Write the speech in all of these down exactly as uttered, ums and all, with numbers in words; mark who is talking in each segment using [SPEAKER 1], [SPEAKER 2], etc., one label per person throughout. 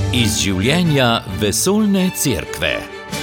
[SPEAKER 1] Iz življenja vesoljne cerkve.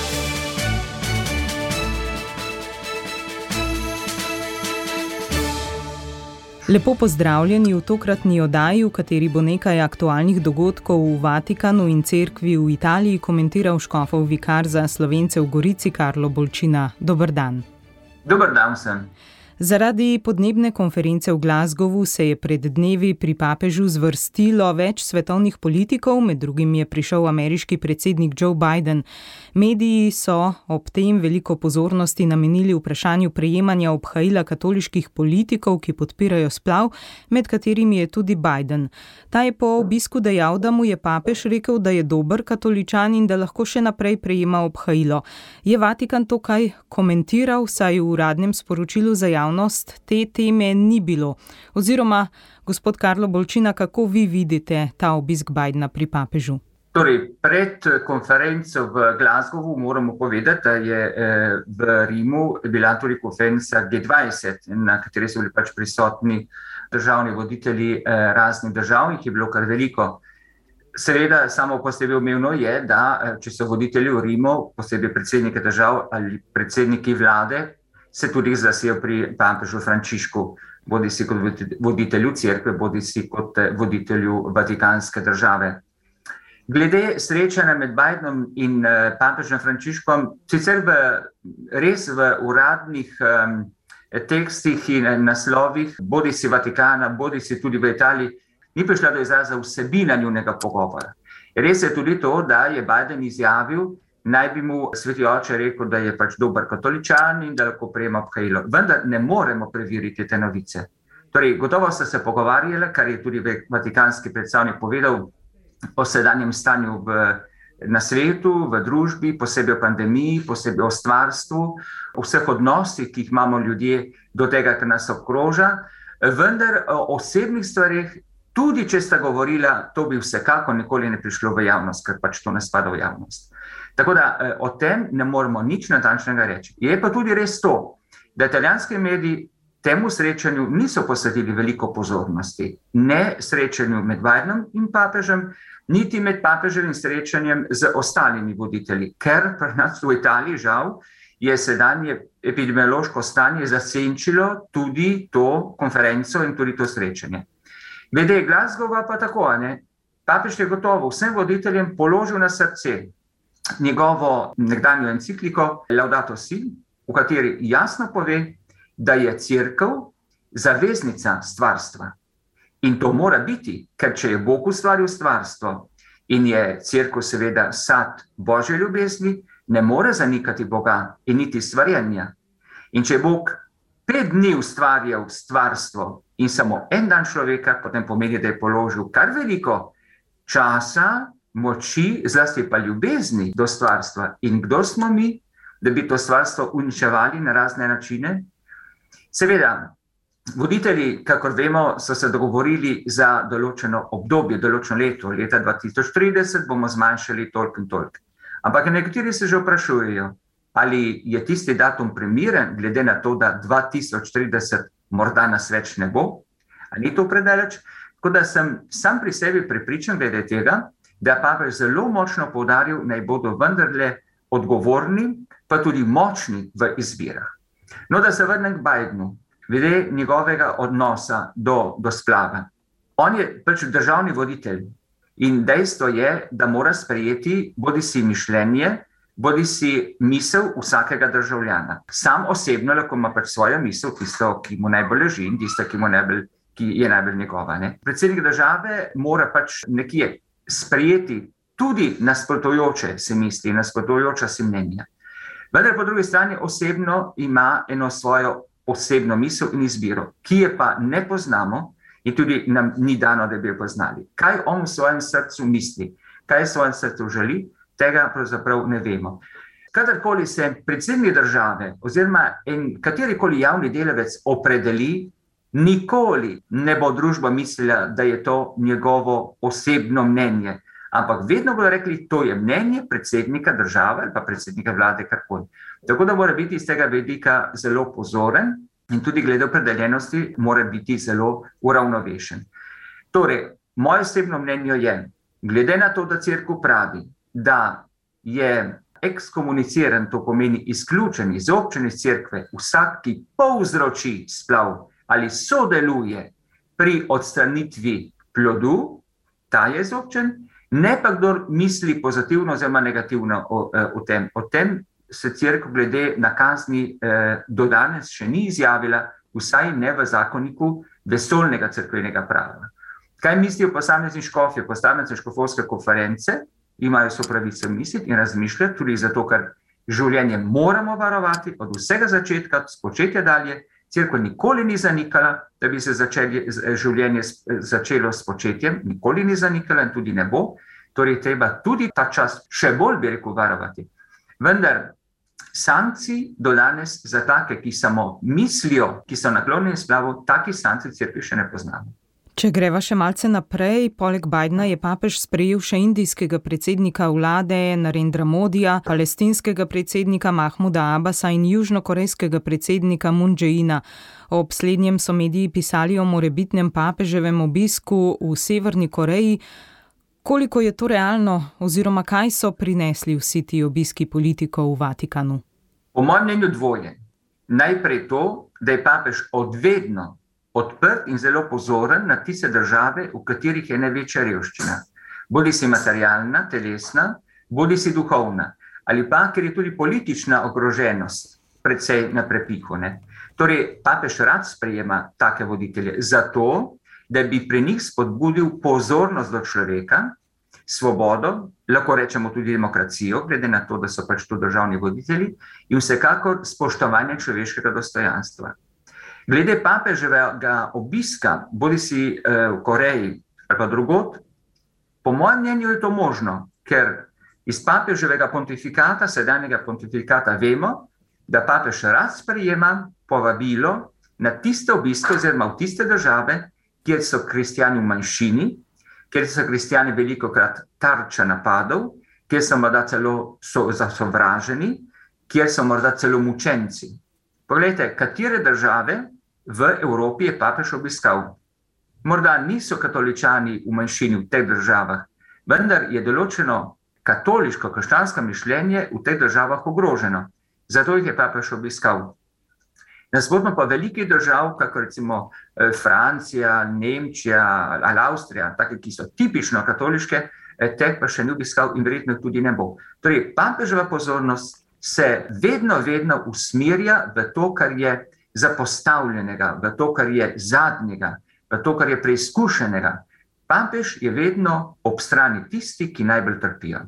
[SPEAKER 1] Lepo pozdravljeni v tokratni oddaji, v kateri bo nekaj aktualnih dogodkov v Vatikanu in cerkvi v Italiji komentiral škofov vikar za Slovence v Gorici Karlo Bolčina. Dober dan.
[SPEAKER 2] Dober dan vsem.
[SPEAKER 1] Zaradi podnebne konference v Glasgowu se je pred dnevi pri papežu zvrstilo več svetovnih politikov, med drugim je prišel ameriški predsednik Joe Biden. Mediji so ob tem veliko pozornosti namenili vprašanju prejemanja obhajila katoliških politikov, ki podpirajo splav, med katerimi je tudi Biden. Ta je po obisku dejal, da mu je papež rekel, da je dober katoličan in da lahko še naprej prejema obhajilo. Je Vatikan to kaj komentiral, saj v uradnem sporočilu za javnost te teme ni bilo? Oziroma, gospod Karlo Bolčina, kako vi vidite ta obisk Bidena pri papežu?
[SPEAKER 2] Torej, pred konferenco v Glasgowu moramo povedati, da je v Rimu bila tudi konferenca G dvajset, na kateri so bili pač prisotni državni voditelji raznih držav, jih je bilo kar veliko. Seveda, samo posebej umevno je, da če so voditelji v Rimu, posebej predsedniki držav ali predsedniki vlade, se tudi zglasijo pri papežu Frančišku, bodi si kot voditelju cerkve, bodi si kot voditelju Vatikanske države. Glede srečanja med Bidenom in papežem Frančiškom, sicer v, res v uradnih um, tekstih in naslovih, bodi si Vatikana, bodi si tudi v Italiji, ni prišla do izraza vsebina njunega pogovora. Res je tudi to, da je Biden izjavil, naj bi mu sveti oče rekel, da je pač dober katoličan in da lahko prejema obhajilo. Vendar ne moremo preveriti te novice. Torej, gotovo sta se pogovarjala, kar je tudi vatikanski predstavnik povedal, o sedanjem stanju v, na svetu, v družbi, posebej o pandemiji, posebej o stvarstvu, o vseh odnosih, ki jih imamo ljudje do tega, kar nas obkroža, vendar o osebnih stvarih, tudi če sta govorila, to bi vsekako nikoli ne prišlo v javnost, ker pač to ne spada v javnost. Tako da o tem ne moremo nič natančnega reči. Je pa tudi res to, da italijanski mediji temu srečanju niso posvetili veliko pozornosti. Ne srečanju med Bidenom in papežem, niti med papeževim srečanjem z ostalimi voditelji, ker pri nas v Italiji žal je sedanje epidemiološko stanje zasenčilo tudi to konferenco in tudi to srečanje. Glede Glasgowa pa tako, ne? Papež je gotovo vsem voditeljem položil na srce njegovo nekdanjo encikliko Laudato Si, v kateri jasno pove, da je cerkev zaveznica stvarstva. In to mora biti, ker če je Bog ustvaril stvarstvo in je cerkev seveda sad Božje ljubezni, ne more zanikati Boga in niti stvarjenja. In če je Bog pet dni ustvarjal stvarstvo in samo en dan človeka, potem pomeni, da je položil kar veliko časa, moči, zlasti pa ljubezni do stvarstva. In kdo smo mi, da bi to stvarstvo uničevali na razne načine? Seveda, voditelji, kakor vemo, so se dogovorili za določeno obdobje, določeno leto, leta dva tisoč trideset bomo zmanjšali toliko in toliko. Ampak nekateri se že vprašujejo, ali je tisti datum primeren, glede na to, da dva tisoč trideset morda nas več ne bo, ali ni to predaleč. Tako da sem sam pri sebi prepričan glede tega, da je papež zelo močno poudaril, naj bodo vendarle odgovorni, pa tudi močni v izbirah. No, da se vrnem k Bidenu, glede njegovega odnosa do, do splava. On je pač državni voditelj in dejstvo je, da mora sprejeti bodi si mišljenje, bodi si misel vsakega državljana. Sam osebno lahko ima pač svojo misel, tisto, ki mu najbolj leži in tisto, ki, mu najbolj, ki je najbolj njegova. Ne? Predsednik države mora pač nekje sprejeti tudi nasprotujoče se misli, nasprotujoča si mnenja. Vendar po drugi strani osebno ima eno svojo osebno misel in izbiro, ki je pa ne poznamo in tudi nam ni dano, da bi jo poznali. Kaj on v svojem srcu misli, kaj v svojem srcu želi, tega pravzaprav ne vemo. Kadarkoli se predsednik države oziroma en katerikoli javni delavec opredeli, nikoli ne bo družba mislila, da je to njegovo osebno mnenje. Ampak vedno bodo rekli, to je mnenje predsednika države ali pa predsednika vlade, karkoli. Tako da mora biti iz tega vidika zelo pozoren in tudi glede opredeljenosti mora biti zelo uravnovešen. Torej, moje osebno mnenje je, glede na to, da cerkev pravi, da je ekskomuniciran, to pomeni izključen, izobčen iz cerkve, vsak, ki povzroči splav ali sodeluje pri odstranitvi plodu, ta je izobčen, ne pa kdor misli pozitivno oziroma negativno o, o tem. O tem se cerkev glede na kazni eh, do danes še ni izjavila, vsaj ne v zakoniku vesoljnega cerkvenega prava. Kaj mislijo posamezni škofje, posamezne škofovske konference, imajo so pravico misliti in razmišljati, tudi zato, ker življenje moramo varovati od vsega začetka, spočetja dalje. Cerkev nikoli ni zanikala, da bi se začeli, življenje začelo s početjem, nikoli ni zanikala in tudi ne bo. Torej, treba tudi ta čas še bolj, bi rekel, varovati. Vendar sankcij do danes za take, ki samo mislijo, ki so naklonjeni splavu, taki sankcij cerkvi še ne poznamo.
[SPEAKER 1] Če greva še malce naprej, poleg Bidena je papež sprejel še indijskega predsednika vlade Narendra Modija, palestinskega predsednika Mahmuda Abasa in južnokorejskega predsednika Moon Jae-ina. Ob slednjem so mediji pisali o morebitnem papeževem obisku v Severni Koreji. Koliko je to realno oziroma kaj so prinesli vsi ti obiski politikov v Vatikanu?
[SPEAKER 2] Po mojem mnenju dvoje. Najprej to, da je papež odvedno odprt in zelo pozoren na tiste države, v katerih je največja revščina. Bodi si materialna, telesna, bodi si duhovna. Ali pa, ker je tudi politična ogroženost precej na prepihu. Ne? Torej, papež rad sprejema take voditelje zato, da bi pri njih spodbudil pozornost do človeka, svobodo, lahko rečemo tudi demokracijo, glede na to, da so pač to državni voditelji, in vsekakor spoštovanje človeškega dostojanstva. Glede papeževega obiska, bodi si eh, v Koreji ali pa drugod, po mojem mnenju je to možno, ker iz papeževega pontifikata, sedanjega pontifikata vemo, da papež rad sprejema povabilo na tiste obiske oziroma v tiste države, kjer so kristjani v manjšini, kjer so kristjani velikokrat tarča napadov, kjer so morda celo so zasovraženi, kjer so morda celo mučenci. Poglejte, katere države v Evropi je papež obiskal. Morda niso katoličani v manjšini v teh državah, vendar je določeno katoliško, krščansko mišljenje v teh državah ogroženo. Zato jih je papež obiskal. Nasprotno pa velikih držav, kako recimo Francija, Nemčija ali Avstrija, take, ki so tipično katoliške, teh pa še ni obiskal in verjetno tudi ne bo. Torej, papeževa pozornost se vedno, vedno usmerja v to, kar je zapostavljenega, v to, kar je zadnjega, v to, kar je preizkušenega. Papež je vedno ob strani tisti, ki najbolj trpijo.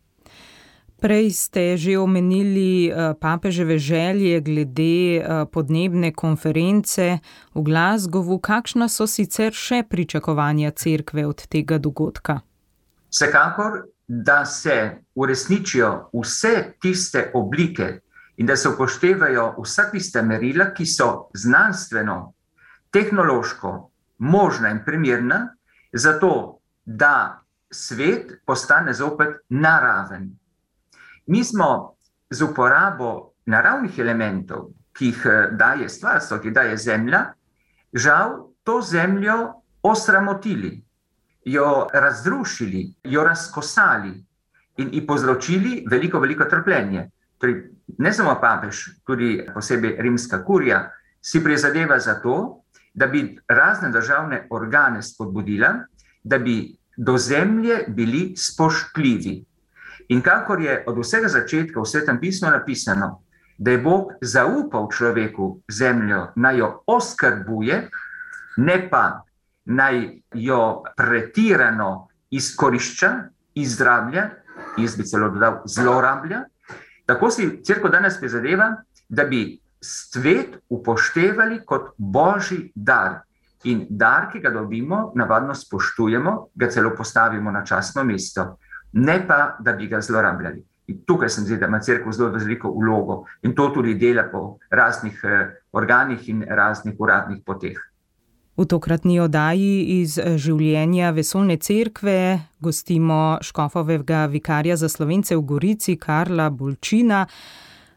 [SPEAKER 1] Prej ste že omenili papeževe želje glede podnebne konference v Glasgowu. Kakšna so sicer še pričakovanja cerkve od tega dogodka?
[SPEAKER 2] Vsekakor, da se uresničijo vse tiste oblike in da se upoštevajo vsa tiste merila, ki so znanstveno, tehnološko možna in primerna, zato da svet postane zopet naraven. Mi smo z uporabo naravnih elementov, ki jih daje stvarstvo, ki daje zemlja, žal to zemljo osramotili, jo razrušili, jo razkosali in ji povzročili veliko, veliko trpljenje. Torej, ne samo papež, tudi posebej rimska kurija, si prizadeva za to, da bi razne državne organe spodbudila, da bi do zemlje bili spoštljivi. In kakor je od vsega začetka v Svetem pismu napisano, da je Bog zaupal človeku zemljo, naj jo oskrbuje, ne pa naj jo pretirano izkorišča, izrablja, jaz bi celo dodal zlorablja. Tako si cerkev danes prizadeva, da bi svet upoštevali kot božji dar. In dar, ki ga dobimo, navadno spoštujemo, ga celo postavimo na častno mesto, ne pa, da bi ga zlorabljali. In tukaj sem zdi, da ima cerkev zelo veliko vlogo in to tudi dela po raznih organih in raznih uradnih poteh.
[SPEAKER 1] V tokratni oddaji iz življenja vesoljne cerkve gostimo škofovega vikarja za Slovence v Gorici, Karla Bolčina.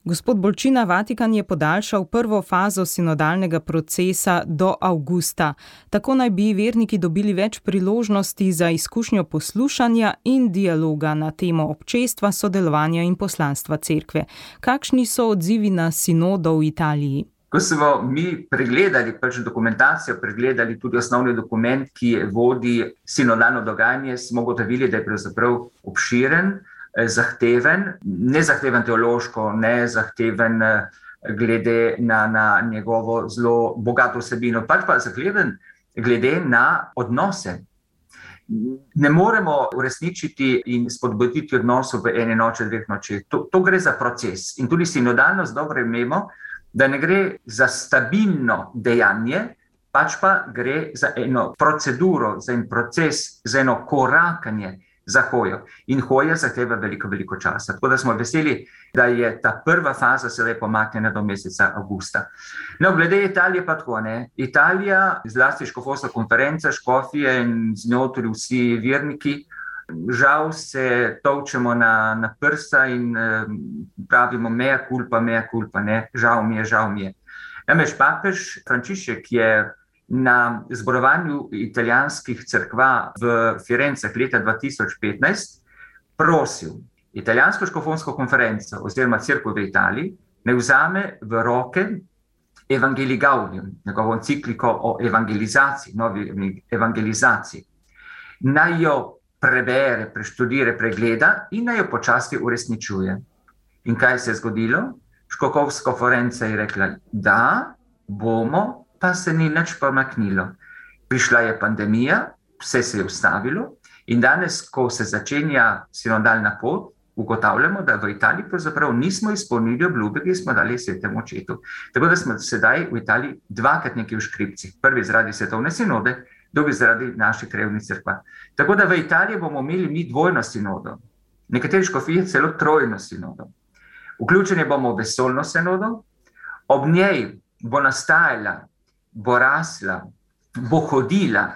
[SPEAKER 1] Gospod Bolčina, Vatikan je podaljšal prvo fazo sinodalnega procesa do avgusta. Tako naj bi verniki dobili več priložnosti za izkušnjo poslušanja in dialoga na temo občestva, sodelovanja in poslanstva cerkve. Kakšni so odzivi na sinodo v Italiji?
[SPEAKER 2] Ko smo mi pregledali pač dokumentacijo, pregledali tudi osnovni dokument, ki vodi sinodalno dogajanje, smo ugotovili, da je pravzaprav obširen, zahteven, ne zahteven teološko, ne zahteven glede na, na njegovo zelo bogato vsebino, pač pa zahteven glede na odnose. Ne moremo uresničiti in spodbuditi odnosov v ene noči, dveh nočeh. To, to gre za proces. In tudi sinodalnost dobro imemo, da ne gre za stabilno dejanje, pač pa gre za eno proceduro, za en proces, za eno korakanje za hojo. In hoja zahteva veliko, veliko časa. Tako da smo veseli, da je ta prva faza sedaj pomaknjena do meseca avgusta. No, glede Italije pa tako, ne. Italija, zlasti škofovska konferenca, škofije in z njo tudi vsi verniki, žal se tolčemo na, na prsta in eh, pravimo mea culpa, mea culpa, ne. Žal mi je, žal mi je. Namreč papež Frančišek je na zborovanju italijanskih cerkva v Firencah leta dva tisoč petnajst prosil italijansko škofovsko konferenco oziroma cerkev v Italiji, naj vzame v roke Evangelii Gaudium, njegovo encikliko o evangelizaciji, novi evangelizaciji. Naj jo prebere, preštudira, pregleda in naj jo počasi uresničuje. In kaj se je zgodilo? Škofovska konferenca je rekla, da bomo, pa se ni nič pomaknilo. Prišla je pandemija, vse se je ustavilo in danes, ko se začenja sinodalna pot, ugotavljamo, da v Italiji pravzaprav nismo izpolnili obljube, ki smo dali svetemu očetu. Tako da smo sedaj v Italiji dvakrat nekaj v škripcih. Prvi zaradi svetovne sinode, drugi zaradi naših krevnih cerkva. Tako da v Italiji bomo imeli mi dvojno sinodo. Nekateri škofije celo trojno sinodo. Vključeni bomo v vesoljno sinodo, ob njej bo nastajala, bo rasla, bo hodila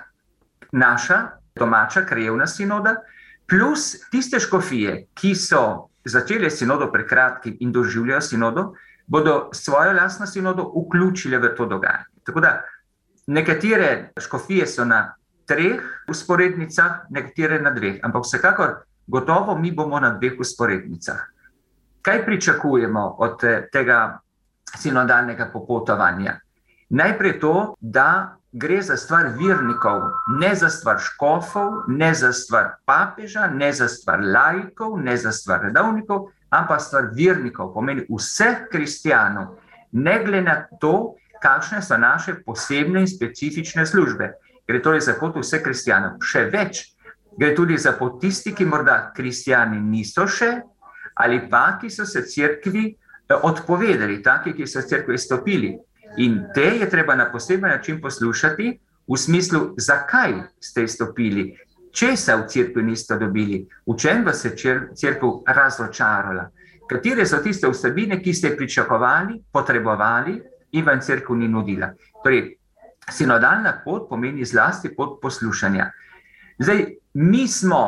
[SPEAKER 2] naša domača krajevna sinoda, plus tiste škofije, ki so začele sinodo pred kratkim in doživljajo sinodo, bodo svojo lastno sinodo vključile v to dogajanje. Tako da nekatere škofije so na treh vzporednicah, nekatere na dveh, ampak vsekakor gotovo mi bomo na dveh vzporednicah. Kaj pričakujemo od tega sinodalnega popotovanja? Najprej to, da gre za stvar vernikov, ne za stvar škofov, ne za stvar papeža, ne za stvar laikov, ne za stvar redovnikov, ampak stvar vernikov, pomeni vseh kristijanov, ne glede na to, kakšne so naše posebne in specifične službe. Gre torej za pot vseh kristijanov. Še več, gre tudi za pot tisti, ki morda kristijani niso še, ali pa, ki so se cerkvi odpovedali, taki, ki so cerkvi izstopili. In te je treba na poseben način poslušati v smislu, zakaj ste izstopili, česa v cerkvi niste dobili, v čem vas je cerkev razočarala, katere so tiste vsebine, ki ste pričakovali, potrebovali in vam cerkev ni nudila. Torej, sinodalna pot pomeni zlasti pot poslušanja. Zdaj, mi smo,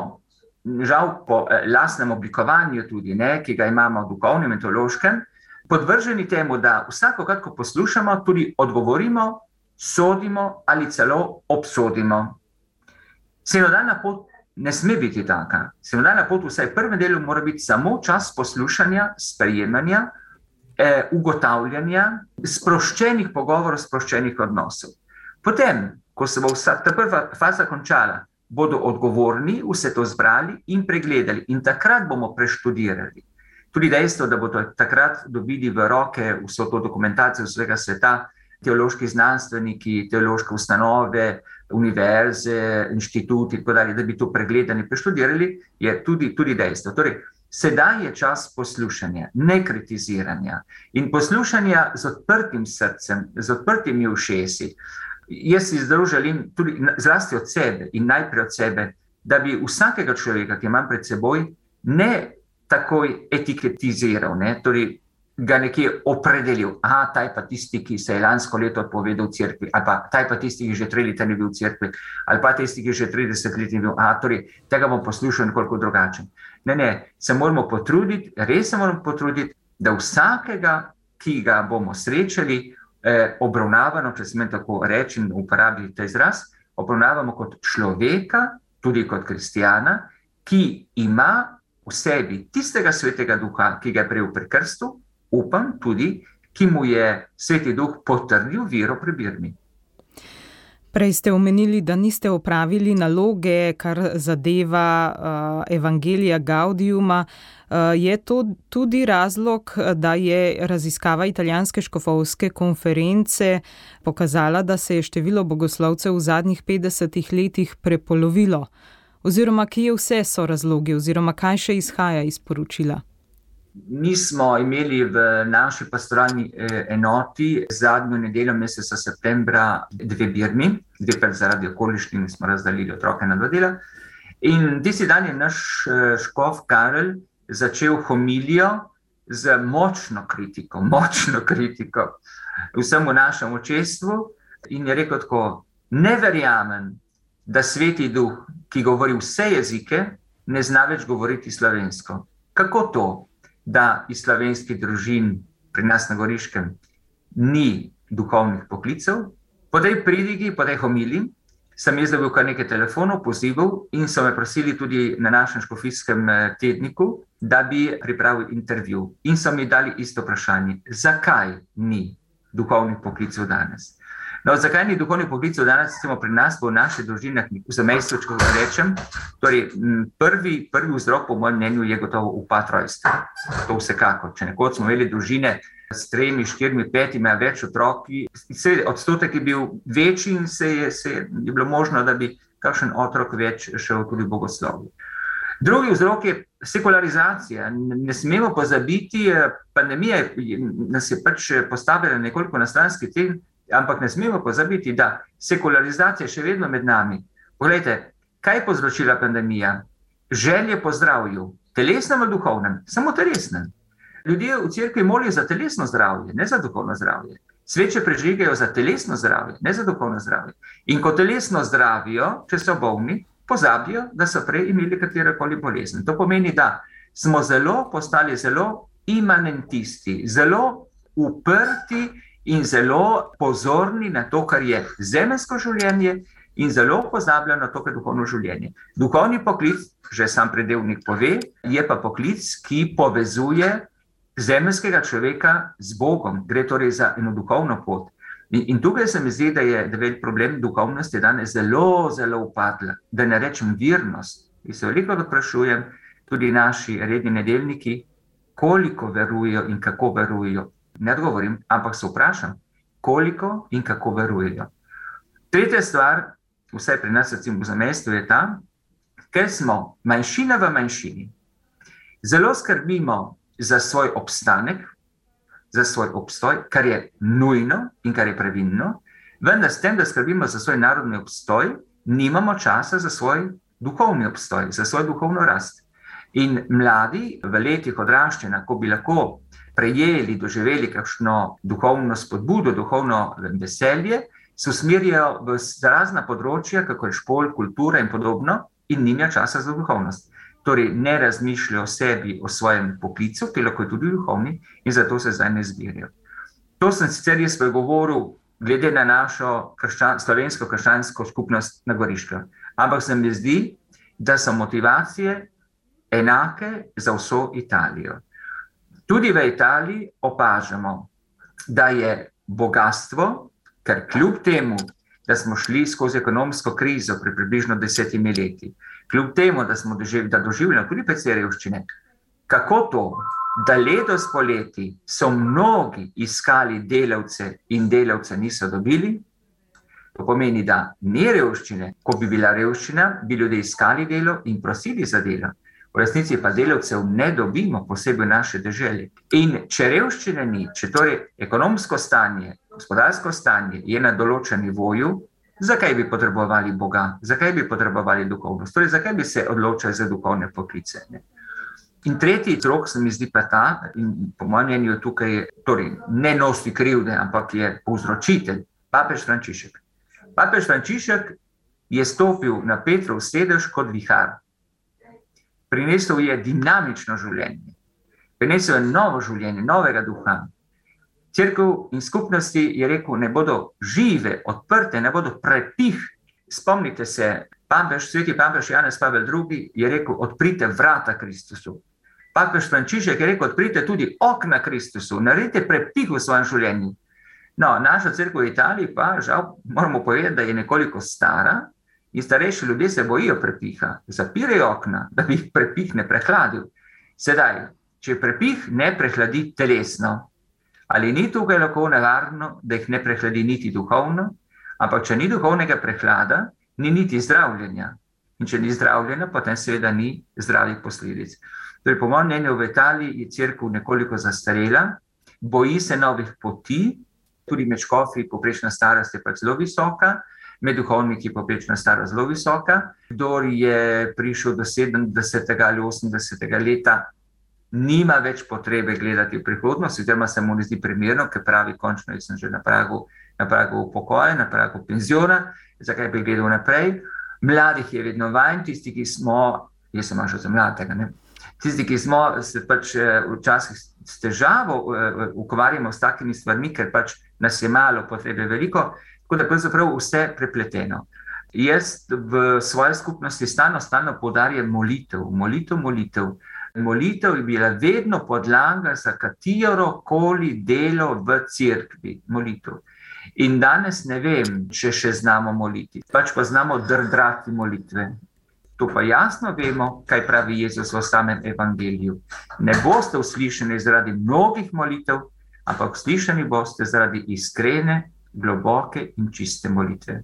[SPEAKER 2] žal po eh, lastnem oblikovanju tudi, ne, ki ga imamo v duhovnem in teološkem, podvrženi temu, da vsakokrat, ko poslušamo, tudi odgovorimo, sodimo ali celo obsodimo. Sinodalna pot ne sme biti taka. Sinodalna pot vsaj v prvem delu mora biti samo čas poslušanja, sprejemanja, eh, ugotavljanja, sproščenih pogovorov, sproščenih odnosov. Potem, ko se bo vsa ta prva faza končala, bodo odgovorni vse to zbrali in pregledali in takrat bomo preštudirali. Tudi dejstvo, da bodo takrat dobili v roke vso to dokumentacijo vsega sveta, teološki znanstveniki, teološke ustanove, univerze, inštituti, tako dalje, da bi to pregledali, preštudirali, je tudi, tudi dejstvo. Torej, sedaj je čas poslušanja, ne kritiziranja in poslušanja z odprtim srcem, z odprtimi ušesi. Jaz si zelo želim tudi zlasti od sebe in najprej od sebe, da bi vsakega človeka, ki imam pred seboj, ne takoj etiketiziral, ne? Torej ga nekje opredelil. Aha, taj pa tisti, ki se je lansko leto odpovedal v cerkvi, ali pa taj pa tisti, ki že tri leta ni bil v cerkvi, ali pa tisti, ki že trideset let ni bil. Aha, torej tega bom poslušal nekoliko drugačen. Ne, ne, se moramo potruditi, res se moramo potruditi, da vsakega, ki ga bomo srečali, eh, obravnavamo, če smem tako reči in uporabiti ta izraz, obravnavamo kot človeka, tudi kot kristjana, ki ima v sebi tistega svetega duha, ki ga je prejel pri krstu, upam tudi, ki mu je sveti duh potrdil vero pri birmi.
[SPEAKER 1] Prej ste omenili, da niste opravili naloge, kar zadeva uh, Evangelija Gaudiuma. Uh, je to tudi razlog, da je raziskava italijanske škofovske konference pokazala, da se je število bogoslovcev v zadnjih petdesetih letih prepolovilo? Oziroma, kje vse so razlogi, oziroma kaj še izhaja iz poročila?
[SPEAKER 2] Mi smo imeli v naši pastoralni enoti zadnjo nedeljo meseca septembra dve birmi, dve pa zaradi okoliščin smo razdelili otroke na dva dela. In tisti dan je naš škof Karel začel homilijo z močno kritiko, močno kritiko vsemu našemu občestvu in je rekel tako: ne verjamem, da sveti duh, ki govori vse jezike, ne zna več govoriti slovensko. Kako to, da iz slovenskih družin pri nas na Goriškem ni duhovnih poklicev? Po tej pridigi, po tej homiliji sem jaz dobil kar nekaj telefonov, pozivov in so me prosili tudi na našem škofijskem tedniku, da bi pripravil intervju. In so mi dali isto vprašanje: zakaj ni duhovnih poklicev danes? No, zakaj ni duhovnih poklicev danes, recimo pri nas, v naših družinah, v zamejstvu, če ga rečem? Torej, prvi, prvi vzrok, po mojem mnenju, je gotovo upad rojstev. To vsekako. Če nekoč smo imeli družine s tremi, štirimi, petimi, a več otroki, odstotek je bil večji in se je, se je bilo možno, da bi kakšen otrok več šel tudi v bogoslovje. Drugi vzrok je sekularizacija. Ne smemo pozabiti, pandemija nas je pač postavila nekoliko na stranski tir, ampak ne smemo pozabiti, da sekularizacija še vedno med nami. Poglejte, kaj je povzročila pandemija? Želje po zdravju, telesnem ali duhovnem? Samo telesnem. Ljudje v cerkvi molijo za telesno zdravje, ne za duhovno zdravje. Sveče prežigajo za telesno zdravje, ne za duhovno zdravje. In ko telesno zdravijo, če so bolni, pozabijo, da so prej imeli katerekoli bolezen. To pomeni, da smo zelo postali zelo imanentisti, zelo uprti in zelo pozorni na to, kar je zemeljsko življenje, in zelo pozabljajo na to, kar je duhovno življenje. Duhovni poklic, že sam predevnik pove, je pa poklic, ki povezuje zemeljskega človeka z Bogom. Gre torej za eno duhovno pot. In, in tukaj se mi zdi, da je velik problem duhovnosti danes zelo, zelo upadla. Da ne rečem virnost. In se veliko vprašujem, tudi naši redni nedeljniki, koliko verujejo in kako verujejo. Ne odgovorim, ampak se vprašam, koliko in kako verujejo. Tretja stvar, vsaj pri nas recimo v zamejstvu, je ta, ker smo manjšina v manjšini, zelo skrbimo za svoj obstanek, za svoj obstoj, kar je nujno in kar je pravilno, vendar s tem, da skrbimo za svoj narodni obstoj, nimamo časa za svoj duhovni obstoj, za svoj duhovno rast. In mladi v letih odraščanja, ko bi lahko prejeli, doživeli kakšno duhovno spodbudo, duhovno veselje, se usmerjajo v razna področja, kako je šport, kultura in podobno, in nimajo časa za duhovnost. Torej, ne razmišljajo o sebi, o svojem poklicu, ki lahko je tudi duhovni, in zato se zdaj ne zbirajo. To sem sicer jaz pregovoril glede na našo krščan, slovensko krščansko skupnost na Goriškem. Ampak se mi zdi, da so motivacije enake za vso Italijo. Tudi v Italiji opažamo, da je bogatstvo, ker kljub temu, da smo šli skozi ekonomsko krizo pri približno desetimi leti, kljub temu, da smo doživljali, da doživljamo tudi precej revščine, kako to, da letos poleti so mnogi iskali delavce in delavce niso dobili, to pomeni, da ni revščine. Ko bi bila revščina, bi ljudje iskali delo in prosili za delo. V resnici pa delavcev ne dobimo, posebej v naše deželi. In če revščine ni, če torej ekonomsko stanje, gospodarsko stanje je na določenem nivoju, zakaj bi potrebovali Boga? Zakaj bi potrebovali duhovnost? Torej, zakaj bi se odločali za duhovne poklice? Ne? In tretji vzrok se mi zdi pa ta, in po mojem mnenju tukaj torej, ne nosi krivde, ampak je povzročitelj, papež Frančišek. Papež Frančišek je stopil na Petrov sedež kot vihar. Prinesel je dinamično življenje. prinesel je novo življenje, novega duha. Cerkev in skupnosti je rekel, ne bodo žive, odprte, ne bodo prepih. Spomnite se, papež, sveti papež Janez Pavel drugi je rekel, odprite vrata Kristusu. Papež Frančišek je rekel, odprite tudi okna Kristusu, naredite prepih v svojem življenju. No, naša cerkev v Italiji pa, žal, moramo povedati, da je nekoliko stara in starejši ljudje se bojijo prepiha, zapirajo okna, da bi jih prepih ne prehladil. Sedaj, če prepih ne prehladi telesno, ali ni tukaj lahko nevarno, da jih ne prehladi niti duhovno, ampak če ni duhovnega prehlada, ni niti zdravljenja. In če ni zdravljenja, potem seveda ni zdravih posledic. Torej, po mojem mnenju v Italiji je cerkev nekoliko zastarela, boji se novih poti, tudi med škofi povprečna starost je pač zelo visoka, med duhovniki povprečna starost zelo visoka. Kdor je prišel do sedemdesetega ali osemdesetega leta, nima več potrebe gledati v prihodnost, oziroma se mu ne zdi primerno, ker pravi, končno jaz sem že na pragu, na pragu pokoja, na pragu penziona, zakaj bi gledal naprej. Mladih je vedno manj, tisti, ki smo, jaz sem še za mladega, ne? Tisti, ki smo se pač včasih s težavo ukvarjamo s takimi stvarmi, ker pač nas je malo, potrebe veliko, tako da pravzaprav vse prepleteno. Jaz v svoji skupnosti stalno, stalno poudarjam molitev, molitev, molitev. Molitev je bila vedno podlaga za katero koli delo v cerkvi, molitev. In danes ne vem, če še znamo moliti, pač pa znamo drdrati molitve. To pa jasno vemo, kaj pravi Jezus v samem evangeliju. Ne boste uslišani zaradi mnogih molitev, ampak uslišani boste zaradi iskrene, globoke in čiste molitve.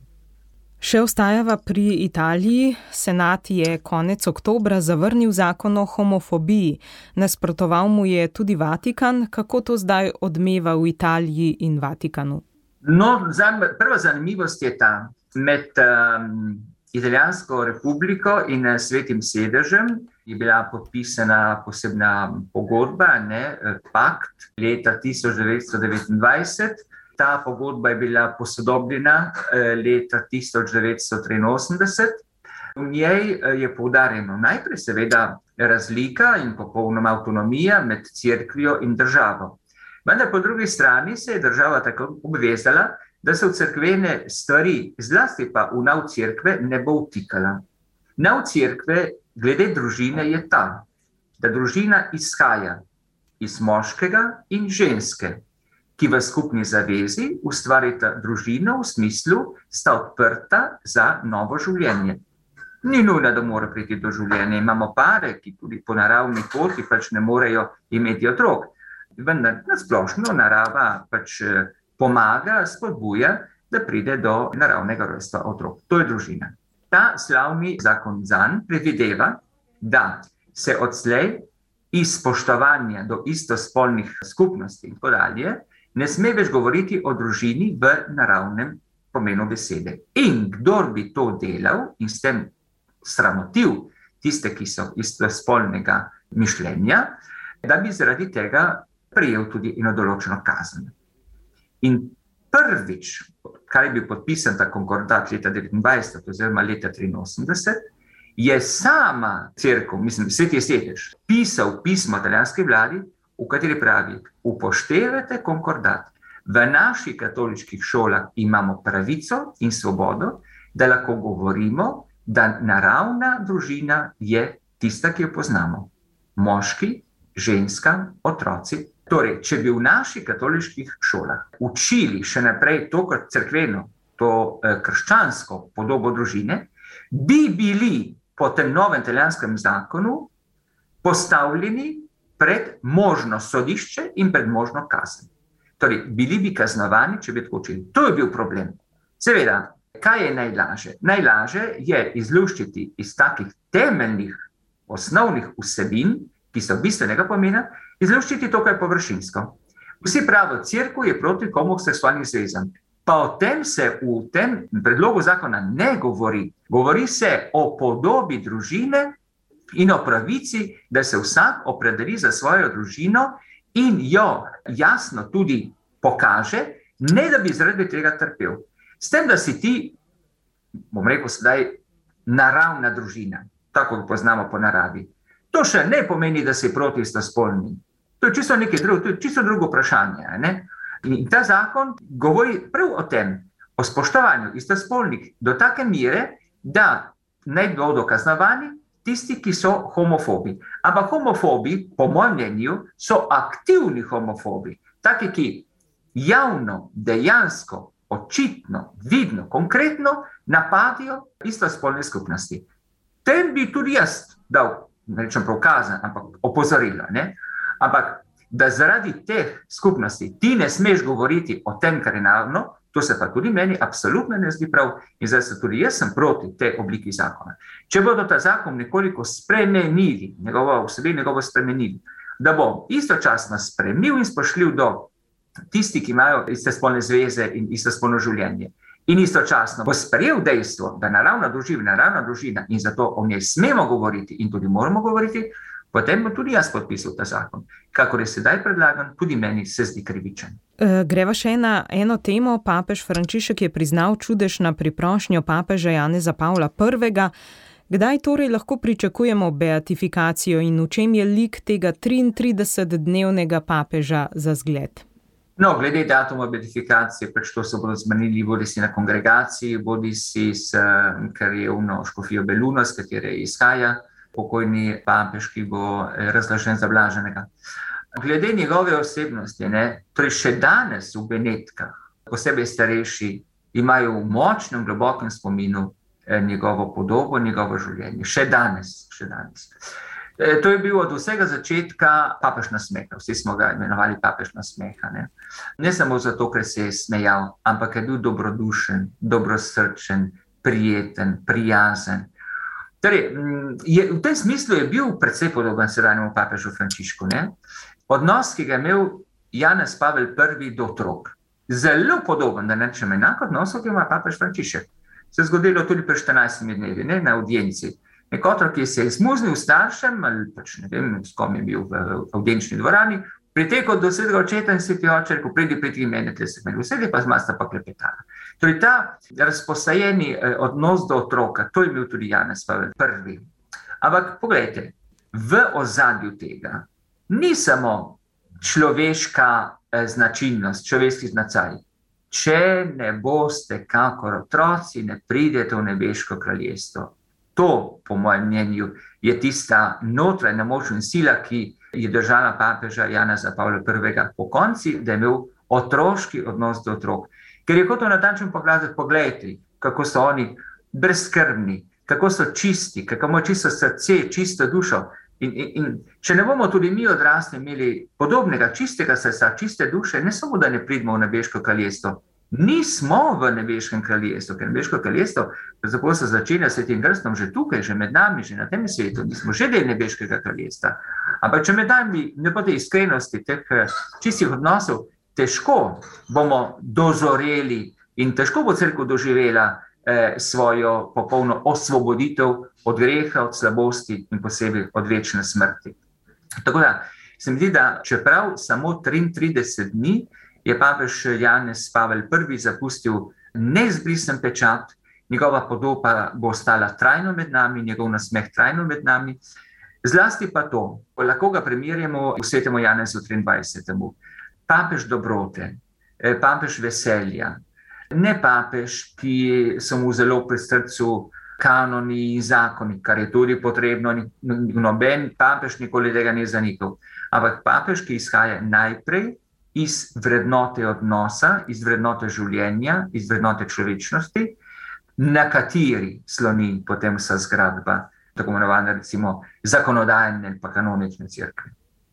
[SPEAKER 1] Še ostajava pri Italiji. Senat je konec oktobra zavrnil zakon o homofobiji. Nasprotoval mu je tudi Vatikan. Kako to zdaj odmeva v Italiji in Vatikanu?
[SPEAKER 2] No, prva zanimivost je ta. Med um, Italijansko republiko in Svetim sedežem je bila podpisana posebna pogodba, ne, pakt leta tisoč devetsto devetindvajset. Ta pogodba je bila posodobljena leta tisoč devetsto triinosemdeset. V njej je poudarjeno najprej seveda razlika in popolnoma avtonomija med cerkvijo in državo. Vendar po drugi strani se je država tako obvezala, da se v cerkvene stvari, zlasti pa v nauk cerkve, ne bo vtikala. Nauk cerkve glede družine je ta, da družina izhaja iz moškega in ženske, ki v skupni zavezi ustvarita družino v smislu, sta odprta za novo življenje. Ni nujno, da mora priti do življenja. Imamo pare, ki tudi po naravni poti pač ne morejo imeti otrok. Vendar nasplošno narava pač pomaga, spodbuja, da pride do naravnega rojstva otrok. To je družina. Ta slavni zakon zanj predvideva, da se odslej iz spoštovanja do istospolnih skupnosti in tako dalje ne sme več govoriti o družini v naravnem pomenu besede. In kdor bi to delal in s tem sramotil tiste, ki so istospolnega mišljenja, da bi zaradi tega prejel tudi eno določeno kazen. In prvič, kar je bil podpisan ta konkordat leta devetindvajset oziroma leta triinosemdeset, je sama cerkev, mislim, Sveti sedež, pisal pismo italijanski vladi, v kateri pravi, upoštevajte konkordat. V naših katoliških šolah imamo pravico in svobodo, da lahko govorimo, da naravna družina je tista, ki jo poznamo. Moški, ženska, otroci. Torej, če bi v naših katoliških šolah učili še naprej to kot cerkveno, to eh, krščansko podobo družine, bi bili po tem novem italijanskem zakonu postavljeni pred možno sodišče in pred možno kazen. Torej, bili bi kaznovani, če bi tako učili. To je bil problem. Seveda, kaj je najlažje? Najlažje je izluščiti iz takih temeljnih, osnovnih vsebin, ki so bistvenega pomena, izluščiti to, kar je površinsko. Vsi pravijo, cerkev je proti homoseksualnim zvezam. Pa o tem se v tem predlogu zakona ne govori. Govori se o podobi družine in o pravici, da se vsak opredeli za svojo družino in jo jasno tudi pokaže, ne da bi zaradi tega trpel. S tem, da si ti, bom rekel sedaj, naravna družina, tako poznamo po naravi. To še ne pomeni, da si proti istospolnim. To je čisto nekaj drugo, to je čisto drugo vprašanje. Ne? In ta zakon govori prav o tem, o spoštovanju istospolnih do take mere, da naj bodo kaznovani tisti, ki so homofobi. Ampak homofobi, po mojem mnenju, so aktivni homofobi. Taki, ki javno, dejansko, očitno, vidno, konkretno napadijo istospolne skupnosti. Tem bi tudi jaz dal, ne rečem prav kazen, ampak opozorila. Ne? Ampak, da zaradi teh skupnosti ti ne smeš govoriti o tem, kar je naravno, to se pa tudi meni absolutno ne zdi prav in zdaj se tudi jaz sem proti te obliki zakona. Če bodo ta zakon nekoliko spremenili, njegovo vsebino, njegovo spremenili, da bo istočasno sprejemljiv in spoštljiv do tisti, ki imajo istospolne zveze in istospolno življenje. In istočasno bo sprejel dejstvo, da naravna družina, naravna družina in zato o njej smemo govoriti in tudi moramo govoriti, potem bo tudi jaz podpisal ta zakon. Kakor je sedaj predlagan, tudi meni se zdi krivičen.
[SPEAKER 1] E, greva še na eno temo. Papež Frančišek je priznal čudež na priprošnjo papeža Janeza Pavla prvega. Kdaj torej lahko pričakujemo beatifikacijo in v čem je lik tega triintridesetdnevnega papeža za zgled?
[SPEAKER 2] No, glede datuma beatifikacije, pač to se bodo zmenili bodi si na kongregaciji, bodi si s krajevno škofijo Belluno, s katere izhaja pokojni papež, ki bo razglašen za blaženega. Glede njegove osebnosti, ne, torej še danes v Benetkah, posebej starejši, imajo v močnem, globokem spominu njegovo podobo, njegovo življenje. Še danes, še danes. E, to je bil od vsega začetka papež nasmeha. Vsi smo ga imenovali papež nasmeha. Ne, ne samo zato, ker se je smejal, ampak je bil dobrodušen, dobrosrčen, prijeten, prijazen. Torej, je, v tem smislu je bil precej podoben sedanjemu papežu Frančišku. Ne? Odnos, ki ga je imel Janez Pavel prvi do otrok. Zelo podoben, da ne rečem enako odnos, ki ima papež Frančišek. Se je zgodilo tudi pred štirinajstimi dnevi, ne, na audienci. Nek otrok, ki se je zmuznil staršem, ali pač ne vem, s kom je bil v audienčni dvorani, pritekel do svojega očeta in sveti oče rekel, pridi, pridi mene, tle se meni vsedi, pa zmasta pa klepetala. Torej, ta razposajeni odnos do otroka, to je bil tudi Janez Pavel prvi. Ampak, pogledajte, v ozadju tega ni samo človeška značilnost, človeški znacaj. Če ne boste kakor otroci, ne pridete v nebeško kraljestvo. To, po mojem mnenju, je tista notranja moč in sila, ki je držala papeža Janeza Pavla prvega po konci, da je imel otroški odnos do otrok. Ker je hotel natančno pogledati, pogledajte, kako so oni brezskrbni, kako so čisti, kako imajo čisto srce, čisto dušo. In, in, in če ne bomo tudi mi odrasli imeli podobnega čistega srca, čiste duše, ne samo, da ne pridemo v nebeško kraljestvo, nismo v nebeškem kraljestvu, ker nebeško kraljestvo tako se začenja s svetim krstom že tukaj, že med nami, že na tem svetu, nismo že del nebeškega kraljestva. Ampak če med nami ne bo te iskrenosti, teh čistih odnosov, težko bomo dozoreli in težko bo cerkev doživela eh, svojo popolno osvoboditev od greha, od slabosti in posebej od večne smrti. Tako da se mi zdi, da čeprav samo triintrideset dni je papež Janez Pavel prvi zapustil neizbrisen pečat, njegova podoba bo ostala trajno med nami, njegov nasmeh trajno med nami. Zlasti pa to, lahko ga primerjamo v svetemu Janezu triindvajsetemu. Papež dobrote, papež veselja, ne papež, ki so mu zelo pri srcu kanoni in zakoni, kar je tudi potrebno, noben papež nikoli tega ni zanikal, ampak papež, ki izhaja najprej iz vrednote odnosa, iz vrednote življenja, iz vrednote človečnosti, na kateri sloni potem vsa zgradba, tako imenovane recimo zakonodajne pa kanonične cerkve.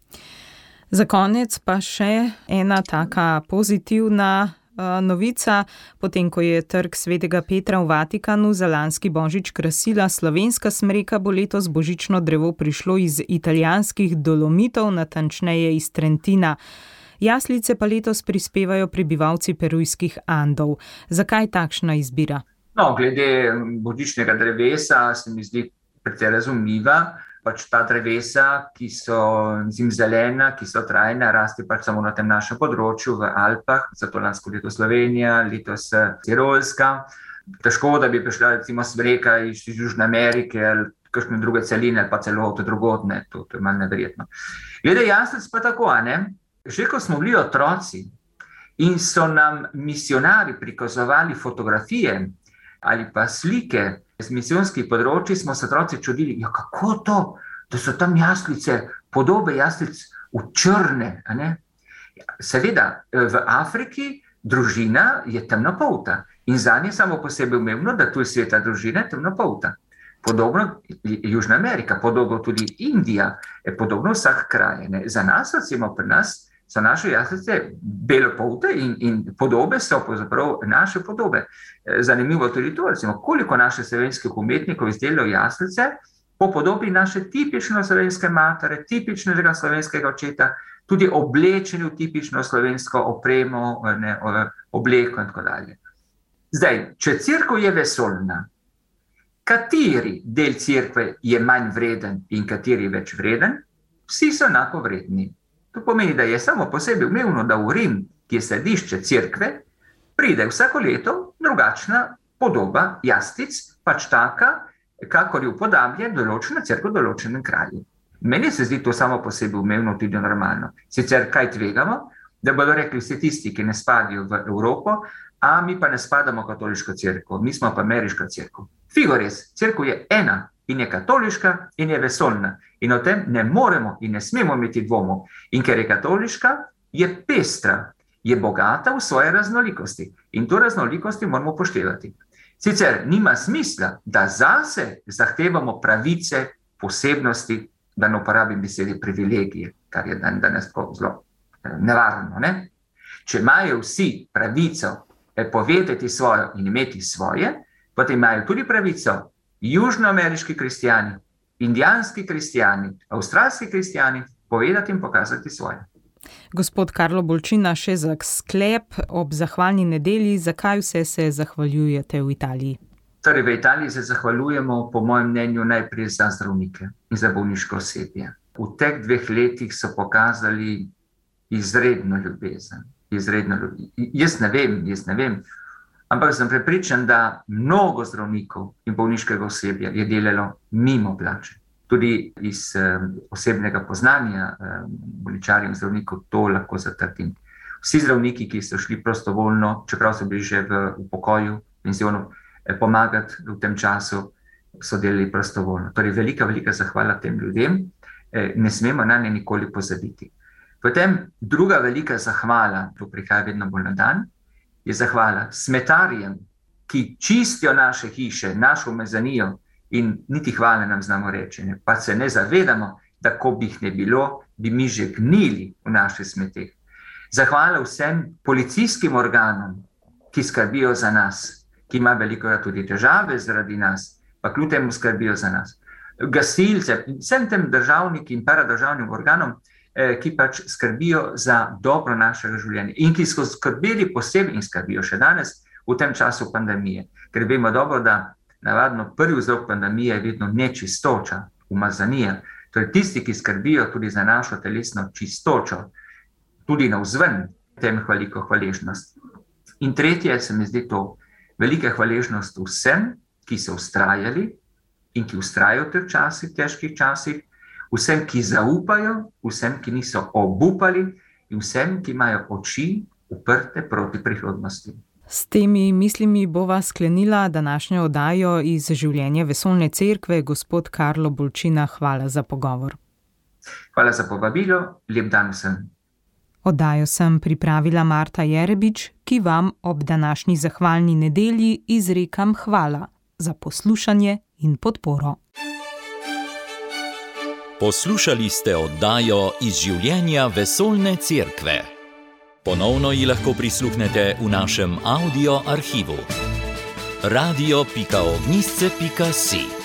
[SPEAKER 1] Za konec pa še ena taka pozitivna uh, novica. Potem, ko je trg svetega Petra v Vatikanu za lanski božič krasila slovenska smreka, bo letos božično drevo prišlo iz italijanskih Dolomitov, natančneje iz Trentina. Jaslice pa letos prispevajo prebivalci perujskih Andov. Zakaj takšna izbira?
[SPEAKER 2] No, glede božičnega drevesa se mi zdi precej razumljiva. Pač ta drevesa, ki so zimzelena, ki so trajna, rasti pač samo na tem našem področju v Alpah, zato lansko leto Slovenija, letos Tirolska. Težko, da bi prišla recimo smreka iz Južne Amerike ali kakšne druge celine, pa celo od drugodne, to, to je malo neverjetno. Glede jaslic pa tako, a ne? Že ko smo bili otroci in so nam misionari prikazovali fotografije ali pa slike z misijonskih področji, smo se otroci čudili, ja, kako to, da so tam jaslice, podobe jaslic v črne, a ne? Seveda, v Afriki družina je temnopolta in zanje samo posebej umevno, da tu je sveta družina temnopolta. Podobno Južna Amerika, podobno tudi Indija, podobno vsak kraj. Ne? Za nas, recimo pri nas, so naše jaslice belopolte in, in podobe so pravzaprav naše podobe. Zanimivo tudi to, recimo, koliko naših slovenskih umetnikov izdelajo jaslice po podobi naše tipično slovenske matere, tipičnega slovenskega očeta, tudi oblečeni v tipično slovensko opremo, ne, obleko in tako dalje. Zdaj, če cerkev je vesoljna, kateri del cerkve je manj vreden in kateri več vreden? Vsi so enako vredni. To pomeni, da je samo posebej umevno, da v Rim, ki je središče cerkve, pride vsako leto drugačna podoba jaslic, pač taka, kakor je upodabljen določena cerkev v določenem kraju. Meni se zdi to samo posebej umevno, tudi normalno. Sicer kaj tvegamo, da bodo rekli vsi tisti, ki ne spadajo v Evropo, a mi pa ne spadamo v katoliško cerkev, mi smo pa ameriška cerkev. Figo res, cerkev je ena in je katoliška in je vesoljna. In o tem ne moremo in ne smemo imeti dvomov. In ker je katoliška, je pestra, je bogata v svoje raznolikosti. In to raznolikosti moramo upoštevati. Sicer nima smisla, da zase zahtevamo pravice, posebnosti, da ne uporabim besede privilegije, kar je dan danes zelo nevarno. Ne? Če imajo vsi pravico povedati svojo in imeti svoje, potem imajo tudi pravico južnoameriški kristijani, indijanski kristijani, avstralski kristijani povedati in pokazati svoje.
[SPEAKER 1] Gospod Karlo Bolčina, še za sklep ob zahvalni nedelji, zakaj vse se zahvaljujete v Italiji?
[SPEAKER 2] Torej, v Italiji se zahvaljujemo, po mojem mnenju, najprej za zdravnike in za bolniško osebje. V teh dveh letih so pokazali izredno ljubezen. Izredno ljubezen. Jaz ne vem, jaz ne vem, ampak sem prepričan, da mnogo zdravnikov in bolniškega osebja je delalo mimo plače. Tudi iz um, osebnega poznanja um, bolničarjev in zdravnikov to lahko zatrdim. Vsi zdravniki, ki so šli prostovoljno, čeprav so bili že v, v pokoju, penzionu, pomagati v tem času, so delali prostovoljno. Torej, velika, velika zahvala tem ljudem, ne smemo na nje nikoli pozabiti. Potem druga velika zahvala, to prihaja vedno bolj na dan, je zahvala smetarjem, ki čistijo naše hiše, našo mezanijo in niti hvale nam znamo reči, ne? Pa se ne zavedamo, da ko bi jih ne bilo, bi mi že gnili v naših smeteh. Zahvala vsem policijskim organom, ki skrbijo za nas, ki ima veliko tudi težave zaradi nas, pa kljub temu skrbijo za nas. Gasilce, vsem tem državnim in paradržavnim organom, eh, ki pač skrbijo za dobro našega življenja in ki so skrbeli posebej in skrbijo še danes v tem času pandemije. Ker vemo dobro, da navadno prvi vzrok pandemije je vedno nečistoča, umazanija. Torej tisti, ki skrbijo tudi za našo telesno čistočo, tudi navzven, tem veliko hvaležnost. In tretje se mi zdi to, velika hvaležnost vsem, ki so vztrajali in ki vztrajajo v teh časih, težkih časih, vsem, ki zaupajo, vsem, ki niso obupali in vsem, ki imajo oči uprte proti prihodnosti.
[SPEAKER 1] S temi mislimi bova sklenila današnjo oddajo iz življenja vesoljne cerkve. Gospod Karlo Bolčina, hvala za pogovor.
[SPEAKER 2] Hvala za povabilo, lep dan vsem.
[SPEAKER 1] Oddajo sem pripravila Marta Jerebič, ki vam ob današnji zahvalni nedelji izrekam hvala za poslušanje in podporo.
[SPEAKER 3] Poslušali ste oddajo iz življenja vesoljne cerkve. Ponovno ji lahko prisluhnete v našem audio arhivu. radio pika ognjišče pika si